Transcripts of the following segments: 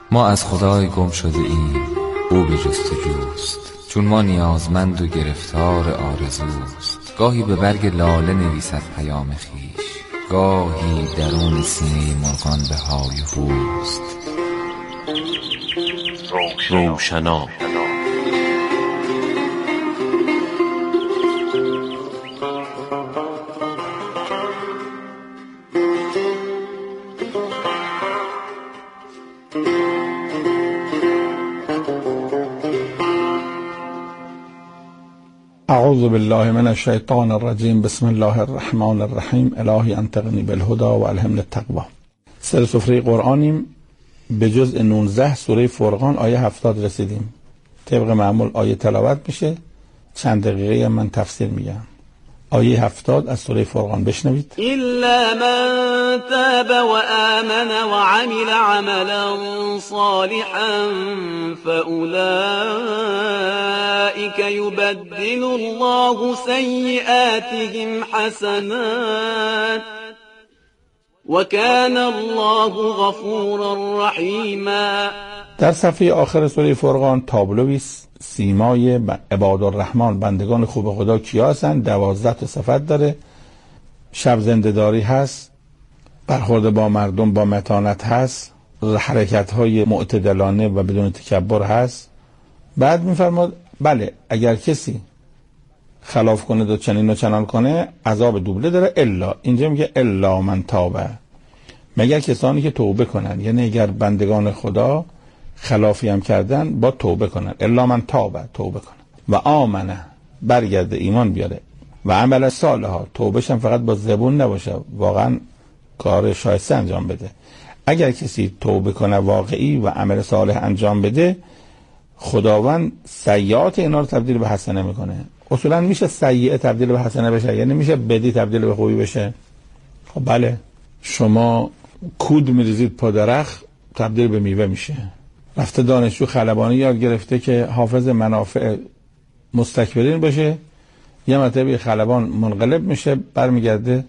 ما از خدای گم شده ایم، او به جستجوست. چون ما نیازمند و گرفتار آرزوست. گاهی به برگ لاله نویسد پیام خویش، گاهی درون سینه مرغان به های هوست. روشنا اعوذ بالله من الشیطان الرجیم. بسم الله الرحمن الرحیم. الهی انطقنی بالهدى و الهمنی التقوی. سر سفره قرآنیم، به جزء 19 سوره فرقان آیه 70 رسیدیم. طبق معمول آیه تلاوت میشه، چند دقیقه من تفسیر میگم. آیه 70 از سوره فرقان بشنوید. إلا من تاب وآمن وعمل عملا صالحا فأولئك يبدل الله سيئاتهم حسنات وكان الله غفورا رحيما. در صفحه آخر سوره فرقان تابلوی سیمای عباد الرحمن، بندگان خوب خدا کیا هستن؟ 12 تا صفت داره. شب زنده‌داری هست، برخورد با مردم با متانت هست، حرکت‌های معتدلانه و بدون تکبر هست. بعد می‌فرماد بله اگر کسی خلاف کنه و چنین و چنان کنه عذاب دوبله داره. الا، اینجا میگه الا من تاب، مگر کسانی که توبه کنن. یعنی اگر بندگان خدا خلافی هم کردن با توبه کنن. الا من تاب، توبه کنن. و آمنه، برگرده ایمان بیاره. و عمل صالحا، توبهش هم فقط با زبون نباشه، واقعا کار شایسته انجام بده. اگر کسی توبه کنه واقعی و عمل صالح انجام بده، خداوند سیئات اینا رو تبدیل به حسنه میکنه. اصولا میشه سیئه تبدیل به حسنه بشه؟ یعنی میشه بدی تبدیل به خوبی بشه؟ خب بله، شما کود میریزید پا درخت تبدیل به میوه میشه. رفته دانشجو خلبانی یاد گرفته که حافظ منافع مستکبرین باشه، یه مرتبه خلبان منقلب میشه، برمیگرده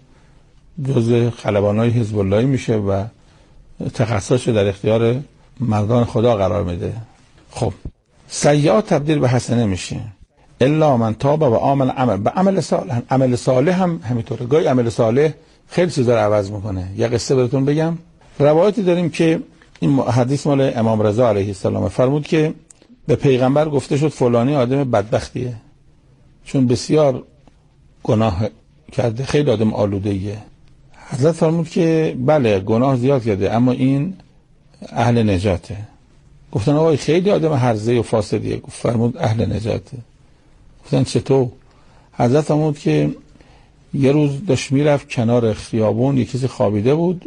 جزء خلبانای حزب اللهی میشه و تخصصش در اختیار مردان خدا قرار میده. خب سیئات تبدیل به حسنه میشه. الا من تاب و آمن عمل، به عمل صالح. عمل صالح هم همینطوره. گاهی عمل صالح خیلی چیزا رو عوض میکنه. یه قصه براتون بگم. روایتی داریم که این حدیث مال امام رضا علیه السلام، فرمود که به پیغمبر گفته شد فلانی آدم بدبختیه چون بسیار گناه کرده، خیلی آدم آلوده‌ایه. حضرت فرمود که بله گناه زیاد کرده اما این اهل نجاته. گفتن آقای خیلی آدم هرزه و فاسدیه. فرمود اهل نجاته. گفتن چطور؟ حضرت فرمود که یه روز داشت میرفت کنار خیابون، یه کسی خوابیده بود،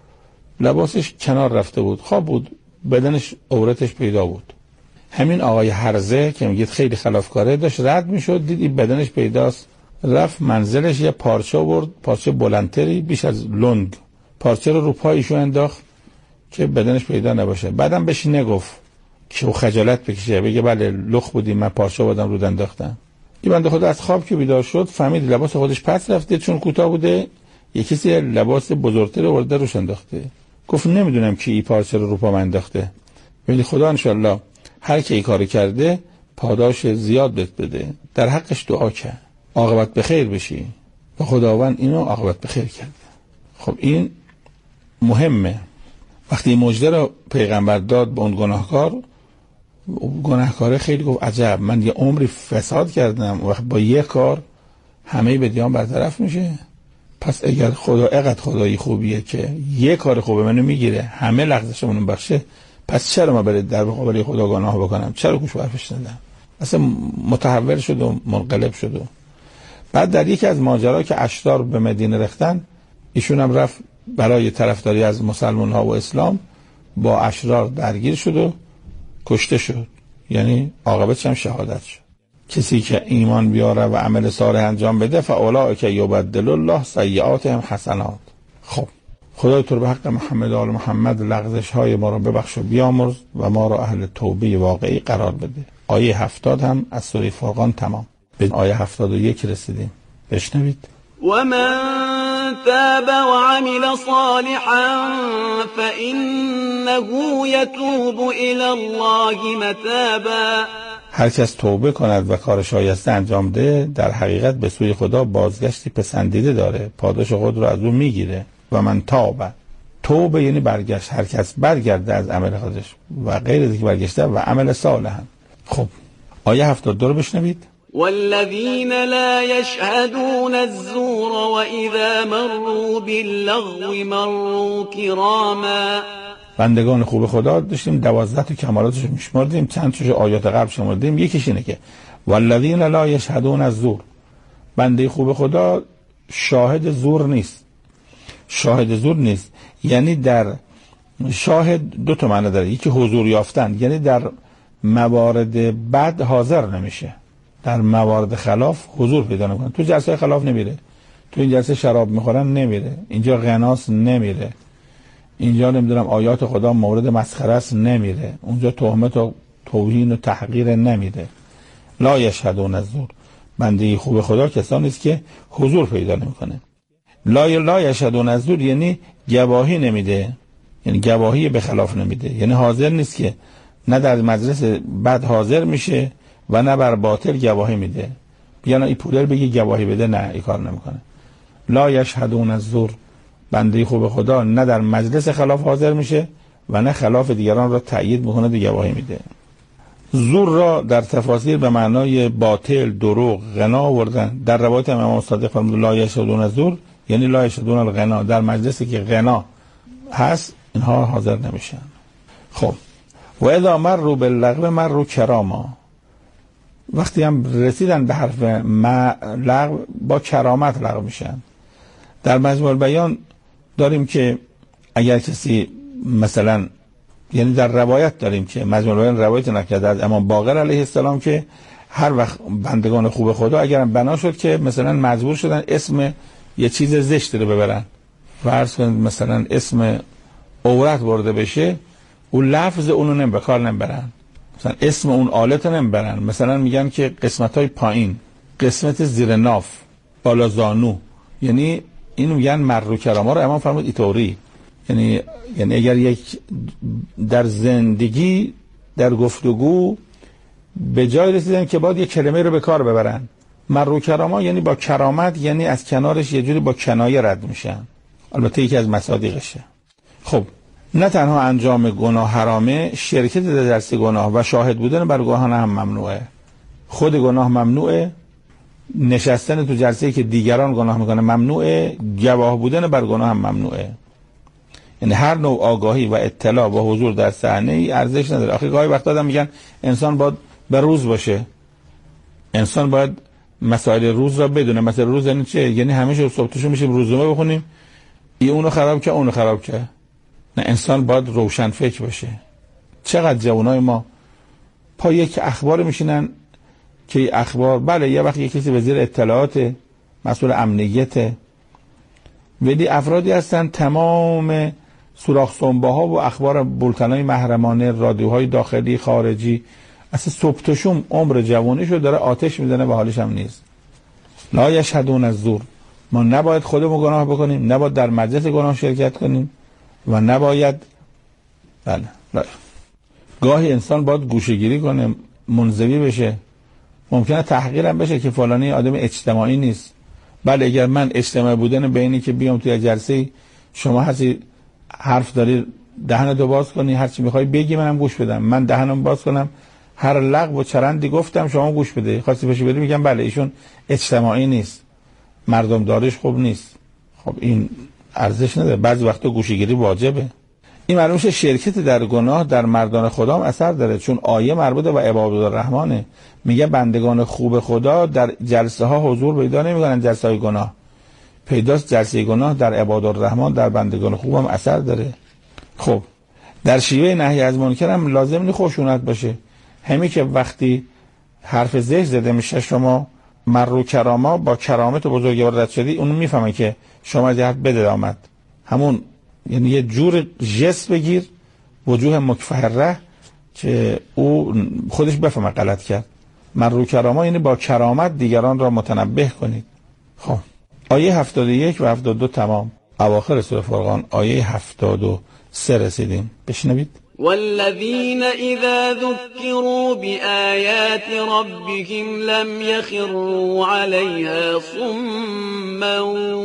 لباسش کنار رفته بود، خواب بود، بدنش عورتش پیدا بود. همین آقای هرزه که میگید خیلی خلافکاره، داشت رد میشد، دید این بدنش پیداست، رفت منزلش، یه پارچه برد، پارچه بلندتری بیش از لنگ، پارچه رو پایشو انداخت که بدنش پیدا نباشه. بعدم بهش نگفت که او خجالت بکشه، بگه بله لخ بودی، من پارچه بودم رو انداختم. این بنده خدا از خواب که بیدار شد فهمید لباس خودش پس رفته، چون کوتاه بوده یه کسی لباس بزرگتر آورده روش انداخته. گفت نمیدونم کی این پارچه رو پا من انداخته، ولی خدا انشالله هر کی کاری کرده پاداش زیاد بهت بده. در حقش دعا کرد عاقبت بخیر بشی و خداوند اینو عاقبت بخیر کرد. خب این مهمه. وقتی مژده رو پیغمبر داد به اون گناهکار خیلی گفت عجب، من یه عمری فساد کردم و با یه کار همه بدیان برطرف میشه. پس اگر خدا اقدر خدایی خوبیه که یه کار خوبه منو میگیره، همه لغزشمونو بخشه، پس چرا ما برای در مقابل خدا گناه بکنم؟ چرا گوش به حرفش ندم؟ اصلا متحول شد و منقلب شد. و بعد در یکی از ماجرا که اشرار به مدینه رفتن، ایشون هم رفت برای طرفداری از مسلمان ها و اسلام، با اشرار درگیر شد و کشته شد. یعنی عاقبتش هم شهادت شد. کسی که ایمان بیاره و عمل صالح انجام بده فاولئک یبدل الله سیئاتهم حسنات. خب خدای تو به حق محمد و آل محمد لغزش های ما رو ببخش و بیامرز و ما را اهل توبه واقعی قرار بده. آیه 70 هم از سوره فرقان تمام. به آیه 71 رسیدیم. بشنوید. ومن تاب وعمل صالحا فإنه فإنه يتوب إلى الله متابا. هر کس توبه کند و کار شایسته انجام ده، در حقیقت به سوی خدا بازگشتی پسندیده داره، پاداش خود رو از او میگیره. و من توبه یعنی برگشت، هر کس برگرده از عمل خودش و غیر از اینکه برگشته و عمل صالح هم. خب آیه 72 رو بشنوید. والذین لا یشهدون الزور وإذا مروا باللغو مروا کراما. بندگان خوب خدا داشتیم 12 تا کمالاتش رو میشمردیم، چند تاشو آیات قبل شمردیم. یکیش اینه که والذین لا یشهدون الزور، بنده خوب خدا شاهد زور نیست. شاهد زور نیست یعنی در شاهد دو تا معنی داره، یکی حضور یافتن یعنی در موارد بد حاضر نمیشه، در موارد خلاف حضور پیدا نمیکنه. تو جلسه خلاف نمیره، تو این جلسه شراب میخورن نمیره، اینجا غناس نمیره، اینجا نمیدونم آیات خدا مورد مسخره است نمیره، اونجا تهمت و توهین و تحقیر نمیره. لا یشهدون الزور، بنده خوب خدا کسانی است که حضور پیدا نمیکنه. لا یشهدون الزور یعنی گواهی نمیده، یعنی گواهی به خلاف نمیده، یعنی حاضر نیست که نه در مجلس بد حاضر میشه و نه بر باطل گواهی میده. بیانا این پولر بگی گواهی بده، نه این کار نمیکنه. لا یشهدون الزور، بنده خوب خدا نه در مجلس خلاف حاضر میشه و نه خلاف دیگران را تأیید میکنه و گواهی میده. زور را در تفاسیر به معنای باطل، دروغ، غنا آوردن. در روایت امام صادق فرمود لا یشهدون الزور یعنی لا یشهدون الغنا، در مجلسی که غنا هست اینها حاضر نمیشن. خب و اذا مروا باللغو مروا کراما، وقتی هم رسیدن به حرف لغو با کرامت لغو میشن. در مجموع البیان داریم که اگر کسی مثلا، یعنی در روایت داریم که مجموع البیان روایت نکرده از امام باقر علیه السلام که هر وقت بندگان خوب خدا اگر بنا شد که مثلا مجبور شدن اسم یه چیز زشت رو ببرن، فرض کنید مثلا اسم عورت برده بشه، اون لفظ اونو به کار نمیبرن، مثلا اسم اون آلت رو نمیبرن، مثلا میگن که قسمت‌های پایین، قسمت زیر ناف، بالا زانو، یعنی اینو میگن مرو کراما رو امام فرمود ایطوری. یعنی اگر یک در زندگی در گفتگو به جای رسیدن که باید یک کلمه رو به کار ببرن، مرو کراما یعنی با کرامت، یعنی از کنارش یه جوری با کنایه رد میشن. البته یکی از مصادیقشه. خب نه تنها انجام گناه حرامه، شرکت در جلسه گناه و شاهد بودن بر گناه هم ممنوعه. خود گناه ممنوعه، نشستن تو جلسه‌ای که دیگران گناه میکنه ممنوعه، گواه بودن بر گناه هم ممنوعه. یعنی هر نوع آگاهی و اطلاع و حضور در صحنه ای ارزش نداره. آخه گاهی وقتا آدم میگن انسان باید به روز باشه، انسان باید مسائل روز را بدونه. مثلا روز یعنی چه؟ یعنی همیشه صبحشو میشیم روزنامه بخونیم این اونو خراب که اونو خراب که. نه، انسان باید روشن فکر باشه. چقدر جوانای ما پا یک اخبار میشینن که اخبار بله یه وقت یک کسی وزیر اطلاعات، مسئول امنیت، ولی افرادی هستن تمام سوراخ سنباها و اخبار بولتنای محرمانه، رادیوهای داخلی خارجی، اصلا صبح تا شب عمر جوانیشو داره آتش میزنه و حالش هم نیست. لا یشهدون الزور، ما نباید خودمون گناه بکنیم، نباید در مجلس گناه شرکت کنیم و نباید گاهی انسان باید گوشه‌گیری کنه، منزوی بشه، ممکنه تحقیرم بشه که فلانی آدم اجتماعی نیست. بله اگر من اجتماعی بودن به اینی که بیام توی جلسه شما هستی حرف داری دهنتو باز کنی، هر چی میخوای بگی منم گوش بدم، من دهنم باز کنم هر لغو و چرندی گفتم شما گوش بده، خواستی بشه بدی میگم بله ایشون اجتماعی نیست، مردم دارش خوب نیست. خب این ارزش نداره. بعضی وقتا گوشه‌گیری واجبه. این معلومه شرکت در گناه در مردان خدا هم اثر داره، چون آیه مربوط به عباد الرحمنه، میگه بندگان خوب خدا در جلسه ها حضور پیدا نمیکنن، جلسه های گناه پیداست. جلسه گناه در عباد الرحمن در بندگان خوب هم اثر داره. خب در شیوه نهی از منکر هم لازم نیست خشونت باشه. همین که وقتی حرف زشت زده میشه شما مرو کراما با کرامت و بزرگوار رد شدی، اونو میفهمه که شما از حرف بده آمد، همون یعنی یه جور جست بگیر وجوه مکفهره که او خودش بفهمه غلط کرد. مرو کراما یعنی با کرامت دیگران را متنبه کنید. خب آیه 71 و 72 تمام. اواخر سوره فرقان آیه 73 3 رسیدیم. بشنوید. والذين إذا ذكروا بآيات ربهم لم يخروا عليها صما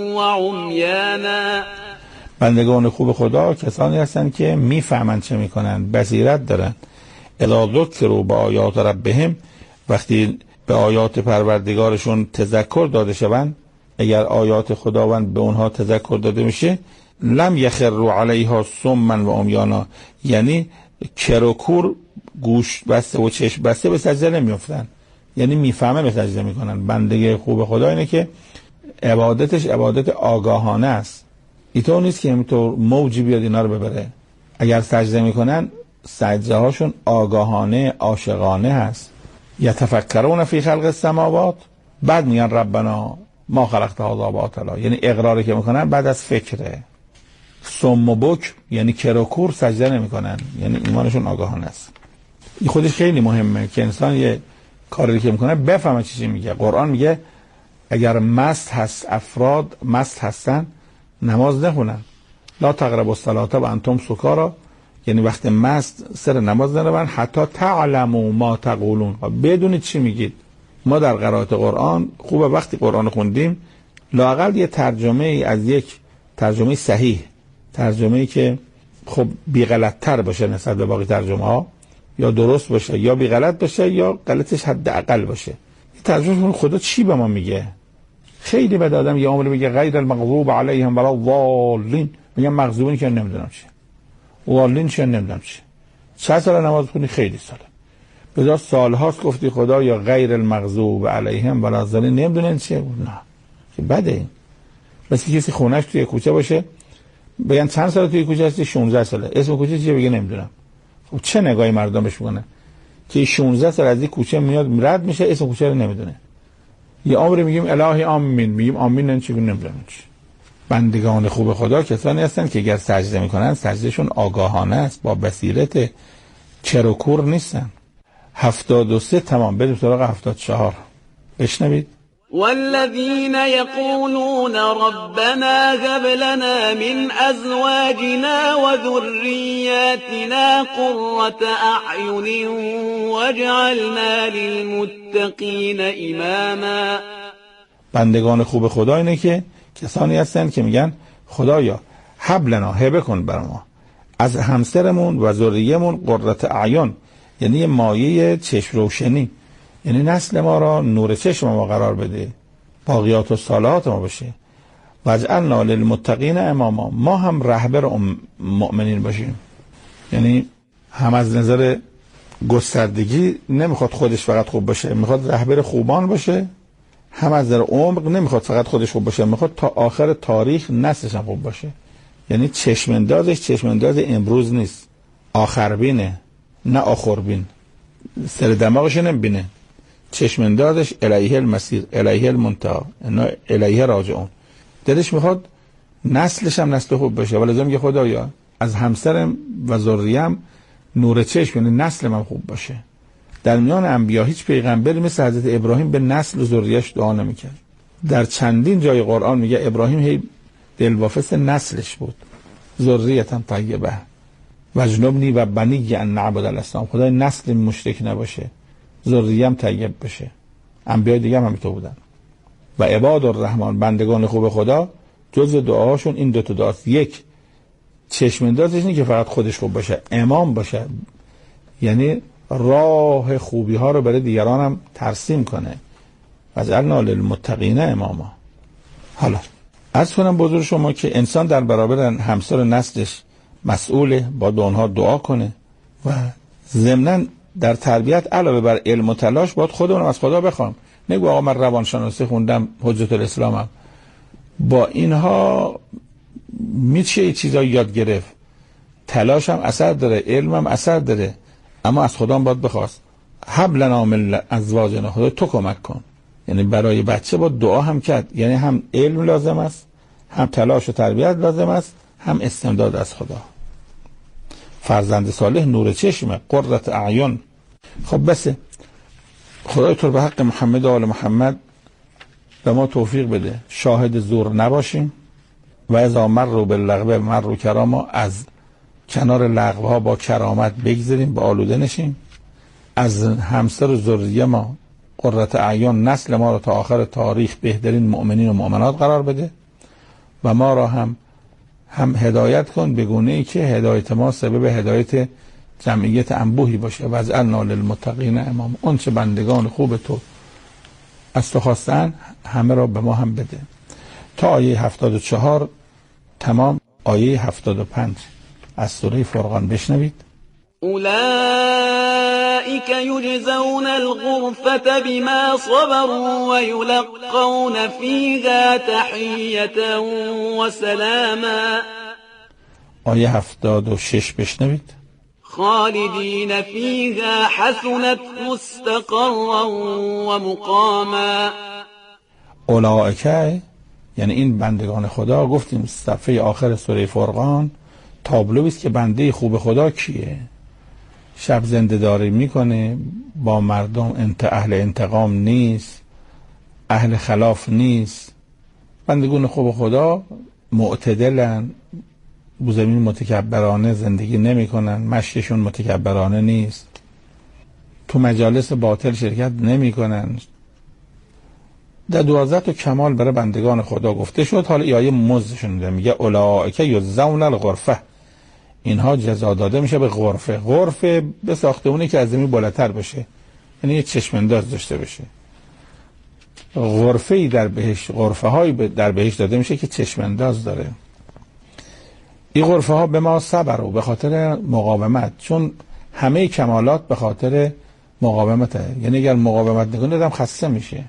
وعميانا. بندگان خوب خدا کسانی هستند که میفهمند چه میکنند، بصیرت دارند. اذا ذکروا بآیات ربهم، وقتی به آیات پروردگارشون تذکر داده شوند، اگر آیات خداوند به اونها تذکر داده میشه، لم یخروا علیها صما و عمیانا، یعنی کرکور گوش بسته و چشم بسته به سجده نمیافتن، یعنی میفهمن به سجده میکنن. بنده خوب خدا اینه که عبادتش عبادت آگاهانه است، اینطور نیست که همینطور موجی بیاد اینا رو ببره. اگر سجده میکنن سجده هاشون آگاهانه عاشقانه هست. یتفکرون فی خلق السماوات، بعد میگن ربنا ما خلقت هذا باطلا، یعنی اقراری که میکنن بعد از فکره. صم و بک یعنی کرکور سجده نمیکنن، یعنی ایمانشون آگاهانه است. این خودش خیلی مهمه که انسان یه کاری که میکنه بفهمه چی میگه. قرآن میگه اگر مست هست، افراد مست هستن نماز نخونن. لا تقربوا الصلاة و انتم سکارى، یعنی وقت مست سر نماز نروند حتی تعلموا ما تقولون، بدونید چی میگید. ما در قرائت قرآن خوبه وقتی قرآن خوندیم لااقل یه ترجمه ای از یک ترجمه صحیح، ترجمه ای که خب بی غلط تر باشه نسبت به باقی ترجمه ها، یا درست باشه یا بی غلط باشه یا غلطش حداقل باشه. این ترجمه خدا چی به ما میگه؟ خیلی بد آدم یه عمر میگه غیر المغضوب علیهم ولا الضالین، میگم مغضوبین که نمیدونم چیه، والین که نمیدونم چیه. چند سال نماز خونی؟ خیلی ساله. بذار سالهاست گفتی خدا یا غیر المغضوب علیهم ولا الضالین نمیدونن چیه؟ نه که بده. این مثل کسی خونش توی کوچه باشه بگن چند سال توی کوچه هستی؟ 16 ساله. اسم کوچه چیه؟ بگه نمیدونم. خب چه نگاهی مردم بهش میکنه که 16 سال از این کوچه میاد رد میشه اسم کوچه رو نمیدونه؟ یه عمری میگیم الهی آمین، میگیم آمین نمیدونم چی. بندگان خوب خدا کسانی هستند که اگر سجده میکنن سجدهشون آگاهانه است، با بصیرت، چرکور نیستن. 73 تمام. بریم سراغ 74. بشنوید. والذين يقولون ربنا هب لنا من أزواجنا وذرياتنا قرة أعين واجعلنا للمتقين إماما. بندگان خوب خدا اینه که کسانی هستند که میگن خدایا هب لنا، هبه کن بر ما از همسرمون و ذریه‌مون قرة اعین، یعنی مایه چشم روشنی، یعنی نسل ما را نور چشم ما قرار بده، باقیات و صالحات ما بشه. واجعلنا للمتقین اماما، ما هم رهبر مؤمنین باشیم. یعنی هم از نظر گستردگی نمیخواد خودش فقط خوب باشه، میخواد رهبر خوبان باشه. هم از نظر عمق نمیخواد فقط خودش خوب باشه، میخواد تا آخر تاریخ نسلش هم خوب باشه. یعنی چشماندازش چشمانداز امروز نیست، آخربینه نه آخربین. سر دماغش نمیبینه، چشماندازش الیه المسیر، الیه المنتهی، الیه راجعون. دلش میخواد نسلش هم نسل خوب بشه. ولی لازم میگه خدایا از همسرم و ذریم نور چشم، یعنی نسل من خوب باشه. در میان انبیا هیچ پیغمبری مثل حضرت ابراهیم به نسل و ذریه‌اش دعا نمیکرد. در چندین جای قرآن میگه ابراهیم هی دلواپس نسلش بود. ذریة طیبه وجنبنی و بنی ان نعبد الاصنام، خدای نسل مشرک نباشه، ذریم طیب بشه. انبیاء دیگه هم همینطور بودن. و عباد الرحمن، بندگان خوب خدا، جزء دعاهاشون این 2 تا دعاست. یک، چشماندازش اینه که فقط خودش خوب باشه، امام باشه، یعنی راه خوبی ها رو برای دیگران هم ترسیم کنه. واجعلنا للمتقین اماما. حالا عرض کنم بزرگ شما که انسان در برابر همسر و نسلش مسئوله، باید به اونها دعا کنه و ضمناً در تربیت علاوه بر علم و تلاش باید خودمون از خدا بخوام. نگو آقا من روانشناسی خوندم، حجت الاسلامم، با اینها میشه یه چیزایی یاد گرفت، تلاشم اثر داره، علمم اثر داره، اما از خدا باید بخواست. هب لنا من ازواجنا، خدا تو کمک کن. یعنی برای بچه با دعا هم کرد، یعنی هم علم لازم است، هم تلاش و تربیت لازم است، هم استمداد از خدا. فرزند صالح نور چشمه، قرة اعین. خب بسه، خدای تو به حق محمد و آل محمد به ما توفیق بده شاهد زور نباشیم و اذا مروا باللغو مروا کراما، از کنار لغوها با کرامت بگذاریم، با آلوده نشیم. از همسر و ذریه ما قرة اعیان، نسل ما رو تا آخر تاریخ بهترین مؤمنین و مؤمنات قرار بده و ما را هم هدایت کن به گونه‌ای که هدایت ما سبب هدایت جمعیت انبوهی باشه. و اجعلنا للمتقین اماما. اون چه بندگان خوب تو از تو خواستن همه را به ما هم بده. تا آیه 74 تمام. آیه 75 از سوره فرقان بشنوید. اولئك یجزون الغرفة بما صبروا ويلقون فيها تحية وسلاما. آیه 76 بشنوید. خالدین فیها حسنت مستقرا و مقاما. اولئک یعنی این بندگان خدا. گفتیم صفحه آخر سوره فرقان تابلویی است که بنده خوب خدا کیه. شب زنده داری میکنه، با مردم اهل انتقام نیست، اهل خلاف نیست. بندگان خوب خدا معتدلن، بوزمین متکبرانه زندگی نمی کنن، مشیشون متکبرانه نیست، تو مجالس باطل شرکت نمی کنن. در 12 تا کمال برای بندگان خدا گفته شد. حالا این آیه مزدشون میده، میگه اولئک یجزون الغرفه، اینها جزا داده میشه به غرفه. غرفه به ساختمونی که از زمین بالاتر باشه، یعنی یه چشم انداز داشته باشه. غرفه‌ای در بهشت، غرفه هایی در بهشت داده میشه که چشم انداز داره. این غرفه ها به ما صبروا، به خاطر مقاومت، چون همه کمالات به خاطر مقاومته. یعنی اگر مقاومت نکنه آدم خسته میشه.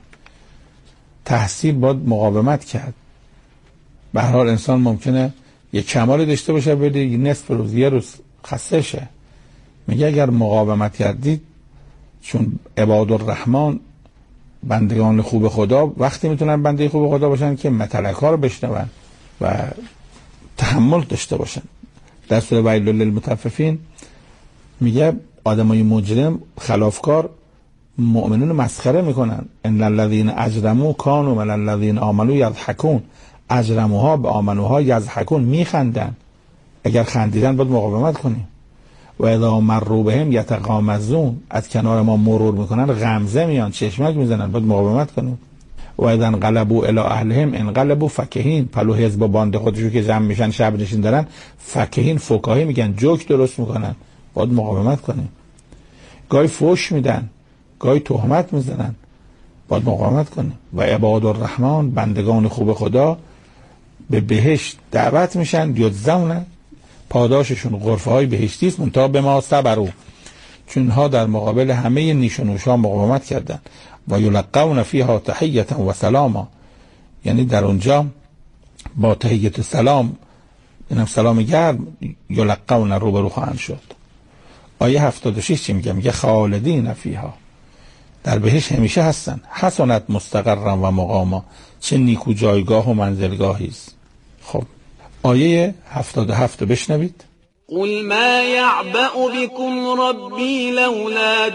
تحصیل باید مقاومت کرد. به هر حال انسان ممکنه یه کمال داشته باشه بده نصف روز یه روز خسته شه. میگه اگر مقاومت کردید، چون عباد الرحمن بندگان خوب خدا وقتی میتونن بنده خوب خدا باشن که متلک ها رو بشنون و تحمل داشته باشن. در سوره ویل للمطففین میگه آدمای مجرم خلافکار مؤمنون مسخره میکنن. ان الذين اجرموا كانوا من الذين آمنوا يضحكون. اجرموها به آمنوها یضحکون، میخندن. اگر خندیدن باید مقاومت کنیم. و اذا مروا بهم یتغامزون، از کنار ما مرور میکنن غمزه میان، چشمک میزنن، باید مقاومت کنیم. و اذا انقلبوا الی اهلهم انقلبوا فکهین. پلو حزب باند خودشو که جمع میشن شب نشین دارن فکهین، فکاهی میگن، جوک درست میکنن، باید مقاومت کنیم. گاهی فوش میدن، گاهی تهمت میزنن، باید مقاومت کنیم. و عباد الرحمن بندگان خوب خدا به بهشت دعوت میشن. یجزون، پاداششون غرفه های بهشتی است، منتها به ما صبروا، چون ها در مقابل همه نیش و نوشا مقاومت کردن. و یلقون فیها تحیة و سلاما، یعنی در اونجا با تحیت سلام، اینم سلام گرم، یلقون روبرو خواهند شد. آیه 76 چی میگه؟ میگه خالدین فیها، در بهشت همیشه هستن. حسنت مستقرا و مقاما، چه نیکو جایگاه و منزلگاهی است. خب آیه 77 بشنوید. قل ما يعبأ بكم ربي لولا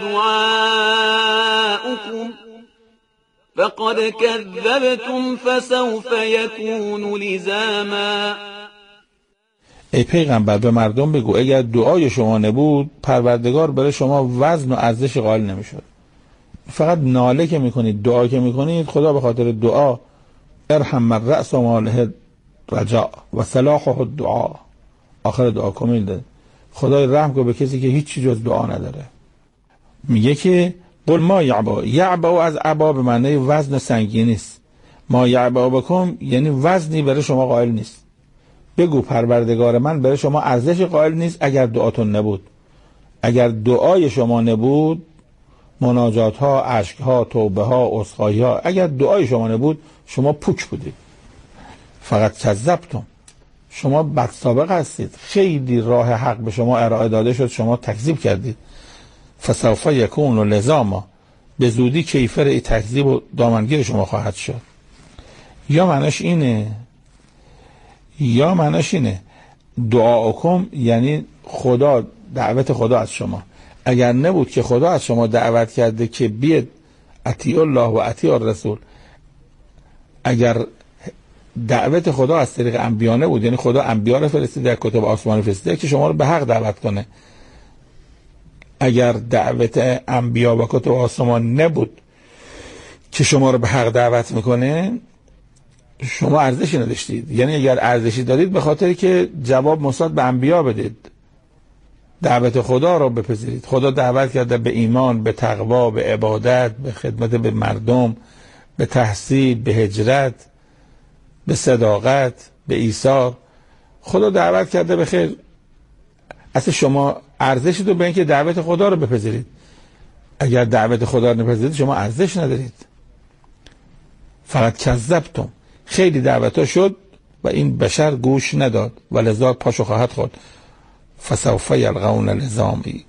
دعاؤكم فقد كذبتم فسوف يكون لزاما. ای پیغمبر به مردم بگو اگر دعای شما نبود پروردگار برای شما وزن و ارزش قائل نمیشد. فقط ناله که میکنید، دعا که میکنید، خدا به خاطر دعا ارحم من رأس ماله رجاء و صلاحه الدعا، آخر دعا کمیل ده، خدای رحم کن به کسی که هیچی جز دعا نداره. میگه که قل ما یعبا از عبا به معنی وزن سنگینی است. ما یعبا بکم یعنی وزنی برای شما قائل نیست. بگو پروردگار من برای شما ارزش قائل نیست اگر دعاتون نبود. اگر دعای شما نبود، مناجات ها، اشک ها، توبه ها، عذرخواهی ها، اگر دعای شما نبود شما پوچ بودید. فقط کذبتم، شما بد سابق هستید. خیلی راه حق به شما ارائه داده شد، شما تکذیب کردید. فسوف یکون لزاما، به زودی کیفر ای تکذیب و دامنگیر شما خواهد شد. یا معناش اینه دعاکم یعنی خدا، دعوت خدا از شما. اگر نبود که خدا از شما دعوت کرده که بیاد اطیع الله و اطیع الرسول، اگر دعوت خدا از طریق انبیا نبود، یعنی خدا انبیا رو فرستاد در کتب آسمانی فرستاد که شما رو به حق دعوت کنه. اگر دعوت انبیا و کتب آسمان نبود که شما رو به حق دعوت میکنه، شما ارزشی نداشتید. یعنی اگر ارزشی دارید به خاطر که جواب مثبت به انبیا بدید، دعوت خدا رو بپذیرید. خدا دعوت کرده به ایمان، به تقوا، به عبادت، به خدمت به مردم، به تحصیل، به هجرت، به صداقت، به ایثار. خدا دعوت کرده به خیر. اصلا شما ارزشی رو به اینکه دعوت خدا رو بپذیرید. اگر دعوت خدا رو نپذیرید شما ارزش ندارید. فقط کذبتم. خیلی دعوت‌ها شد و این بشر گوش نداد و لذا پاشو خواهد خورد. فسوف یلقون لزامی،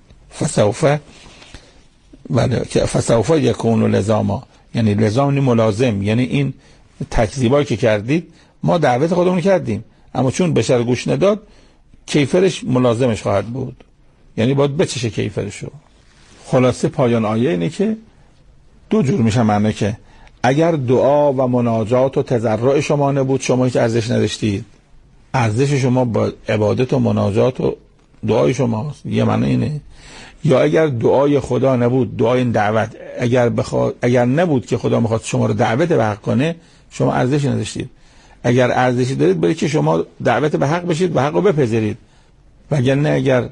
فسوف یکون لزاما، یعنی لزام ملازم، یعنی این تکذیبایی که کردید ما دعوت خودمون کردیم اما چون بشر گوش نداد کیفرش ملازمش خواهد بود، یعنی باید بچشه کیفرشو. خلاصه پایان آیه اینه که دو جور میشه معنی که اگر دعا و مناجات و تضرع شما نبود شما هیچ ارزش نداشتید. ارزش شما با عبادت و مناجات و دعای شماست، یه معنی اینه. یا اگر دعای خدا نبود، دعای این دعوت اگر نبود که خدا میخواد شما رو دعوت به حق کنه شما ارزشی نداشتید. اگر ارزشی دارید برای که شما دعوت به حق بشید و حق رو بپذیرید، وگرنه اگر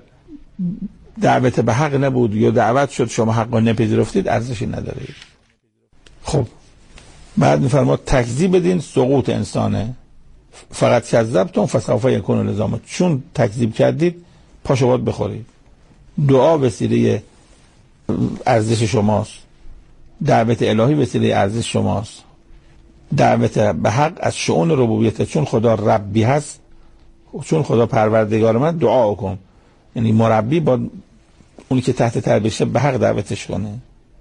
دعوت به حق نبود یا دعوت شد شما حق رو نپذیرفتید ارزشی ندارید. خب بعد میفرماد تکذیب بدین سقوط انسانه. فقط کذبتم فسوف یکون لزاما، چون تکذیب کردید پاشو باید بخورید. دعا وسیله ارزش شماست، دعوت الهی وسیله ارزش شماست، دعوت به حق از شؤون ربوبیت، چون خدا ربی هست، چون خدا پروردگار من دعا کن، یعنی مربی با اونی که تحت تربیشه به حق دعوتش کنه.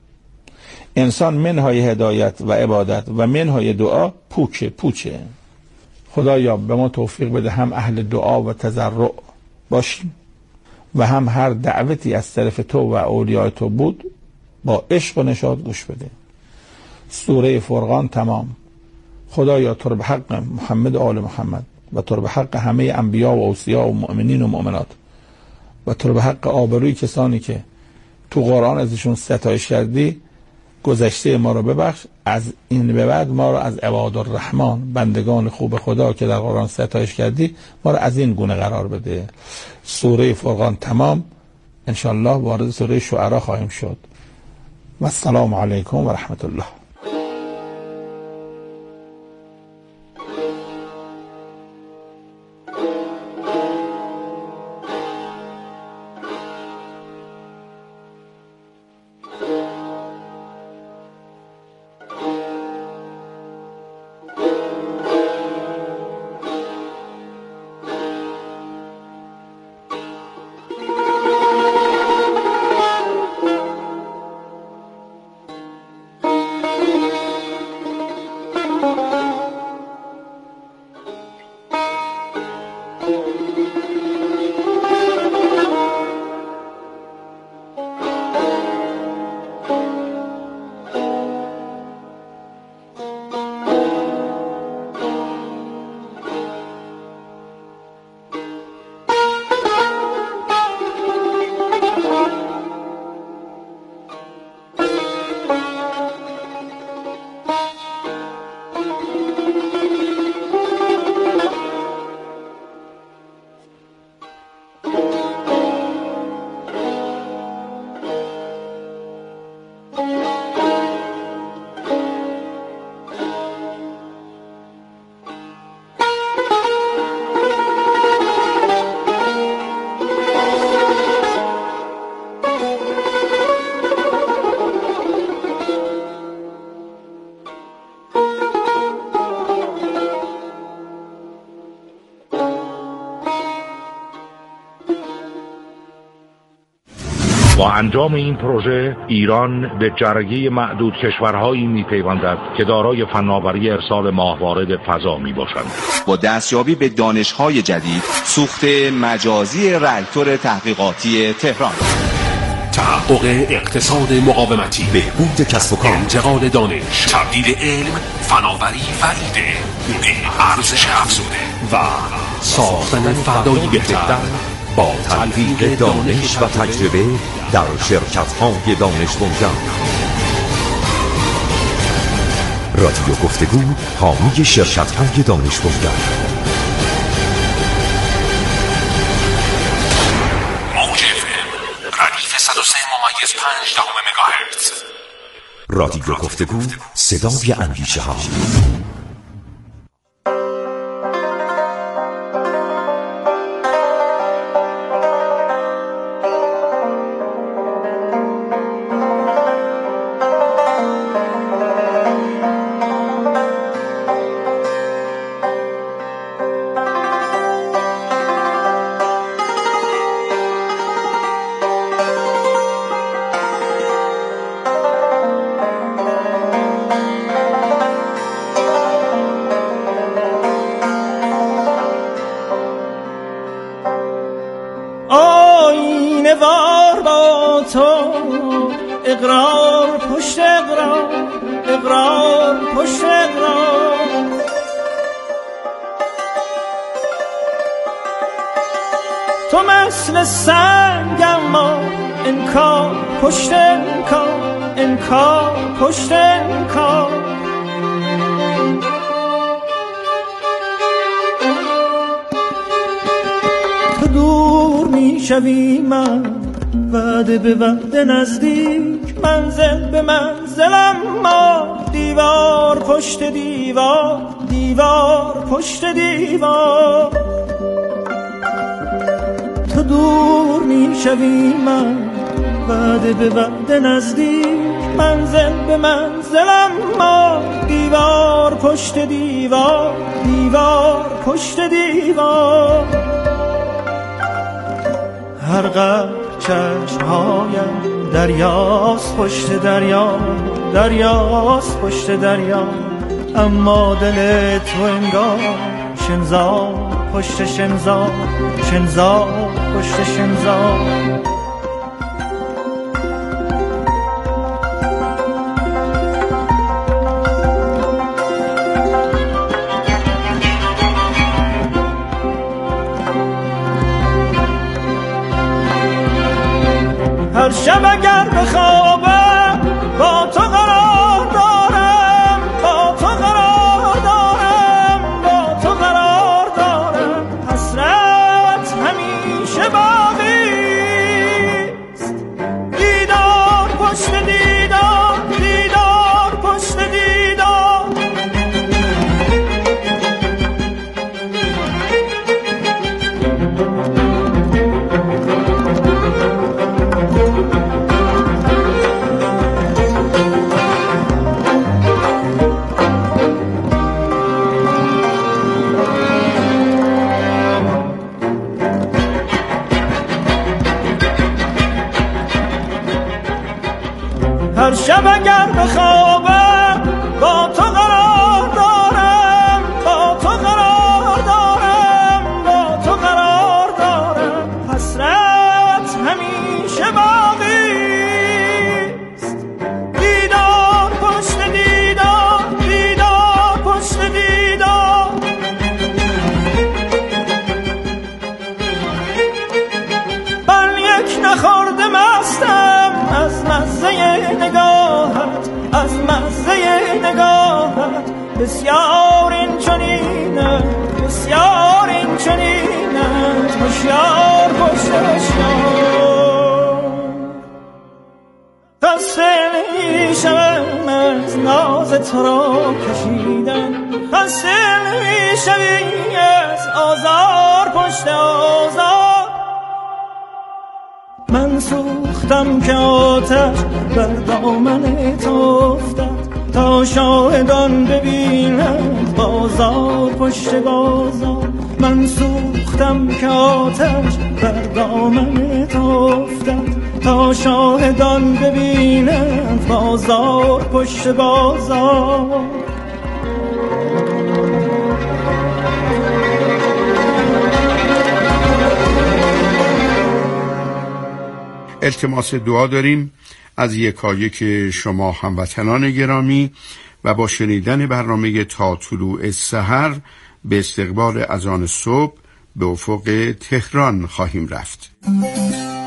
انسان منهای هدایت و عبادت و منهای دعا پوچه. خدایا به ما توفیق بده هم اهل دعا و تضرع باشیم و هم هر دعوتی از طرف تو و اولیاء تو بود با عشق و نشاط گوش بده. سوره فرقان تمام. خدایا تو رو به حق محمد و آل محمد و تو رو به حق همه انبیا و اوصیا و مؤمنین و مؤمنات و تو رو به حق آبروی کسانی که تو قرآن ازشون ستایش کردی گذشته ما رو ببخش. از این به بعد ما رو از عباد الرحمن، بندگان خوب خدا که در قرآن ستایش کردی، ما رو از این گونه قرار بده. سوره فرقان تمام. انشالله وارد سوره شعرا خواهیم شد. و السلام علیکم و رحمت الله. با انجام این پروژه ایران به جرگه معدود کشورهایی میپیوندد که دارای فناوری ارسال ماهوارد فضا میباشند. با دستیابی به دانش‌های جدید، سوخت مجازی راکتور تحقیقاتی تهران، تحقق اقتصاد مقاومتی، بهبود کسب و کار، انتقال دانش، تبدیل علم، فناوری و ایده به ارزش افزوده و ساختن فردایی بهتر با تلفیق دانش و تجربه در شرکت‌های دانش بنیان. رادیو گفتگو، حامی شرکت‌های دانش بنیان. موج FM ردیف 103.5 مگاهرتز. رادیو گفتگو، صدای اندیشه ها. اقرار پشت اقرار، اقرار پشت اقرار. تو مثل سنگ اما انکار پشت انکار، انکار پشت انکار. تو دور میشوی، من وعده به وعده نزدیک، منزل به منزلم ما، دیوار پشت دیوار، دیوار پشت دیوار. تو دور میشوی، من وعده به وعده نزدیک، منزل به منزلم ما، دیوار پشت دیوار، دیوار پشت دیوار. هر قدر چشمهایم دریاست پشت دریا، دریاست پشت دریا. اما دل تو انگار شنزار پشت شنزار، شنزار پشت شنزار. هر شب اگر بخوابم با تو قرار دارم، با تو قرار دارم، با تو قرار دارم. حسرت همیشه باقیست، دیدار پشت دیدار، دیدار پشت دیدار. هر شب اگر بخوابم با تو قرار دارم، با تو قرار دارم، با تو قرار دارم. حسرت همیشه باقیست، دیدار پشت دیدار، دیدار پشت دیدار. من یک نخورده مستم از مزه نگاهت، از مزه نگاهت. بسیار این چنینه، بسیار این چنینه. هوشیار پشت هوشیار. خسته نمیشم از ناز تو را کشیدن، خسته نمیشوی از آزار پشت آزار. من سوختم که آتش بر دامن تو افتد، تا شاهدان ببینند بازار پشت بازار. من سوختم که آتش بر دامن تو افتد، تا شاهدان ببینند بازار پشت بازار. التماس دعا داریم از یکایک شما هموطنان گرامی و با شنیدن برنامه تا طلوع سحر به استقبال اذان صبح به افق تهران خواهیم رفت.